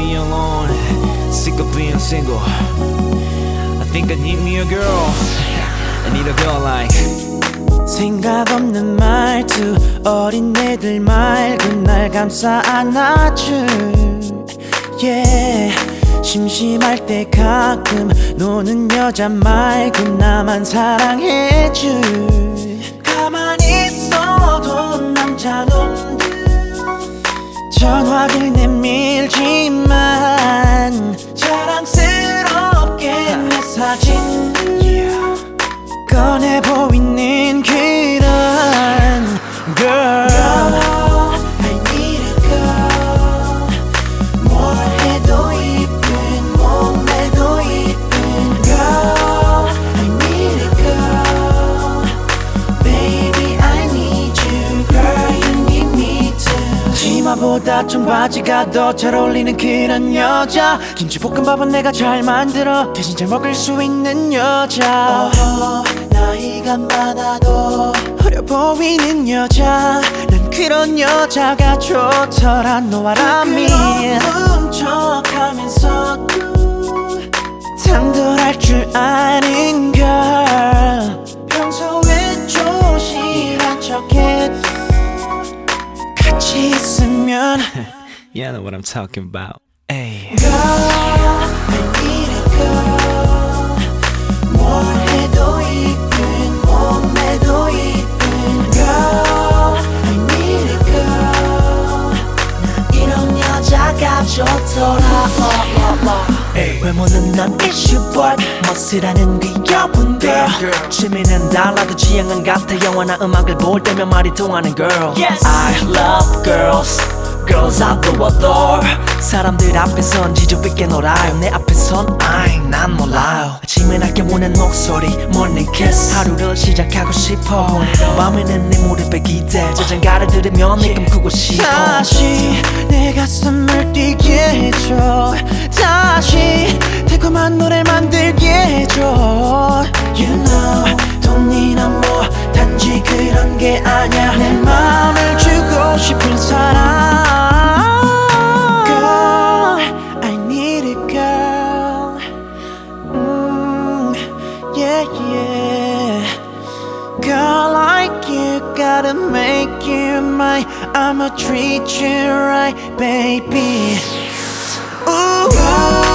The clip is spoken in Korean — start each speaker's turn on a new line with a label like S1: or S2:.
S1: being alone, sick of being single. I think I need me a girl. I need a girl like.
S2: 생각 없는 말투 어린애들 말고 날 감싸 안아줄 yeah. 심심할 때 가끔 노는 여자 말고 나만 사랑해줄 가만히 있어도 남자놈들 전화를 내밀지만 자랑스럽게 내 사진 꺼내 보이는 그런 girl I need a girl 뭘 해도 이쁜 몸매도 이쁜 girl I need a girl Baby I need you girl you need me too 치마보다 청바지가 더 잘 어울리는 그런 여자 김치볶음밥은 내가 잘 만들어 대신 잘 먹을 수 있는 여자 나이가 많아도 어려 보이는 여자 난 그런 여자가 좋더라 너와 라미 부끄러운 척하면서도 당돌할 줄 아는 걸 평소에 조심한 척해도 같이 있으면
S1: You know what I'm talking about. Ay.
S2: Girl, I need a girl 뭘 해도 이쁜 몸매도 이쁜 Girl, I need a girl 나 이런 여자가 좋더라 외모는 난 issue but 멋이라는 귀여운 girl 취미는 달라도 취향은 같아 영화나 음악을 볼 때면 말이 통하는 girl yes. I love girls Girls I do adore 사람들 앞에선 지저 있게 놀아요 내 앞에선 아잉 난 몰라요 아침에 낮게 오는 목소리 morning kiss 하루를 시작하고 싶어 밤에는 내 무릎에 기대 자장가를 들으면 내 꿈꾸고 싶어 다시 내 가슴을 뛰게 해줘 다시 달콤한 노래 만들게 해줘 You know 돈이나 뭐 단지 그런 게 아냐 내 마음을 주고 싶은 사람 Girl like you gotta make you mine I'ma treat you right baby Ooh.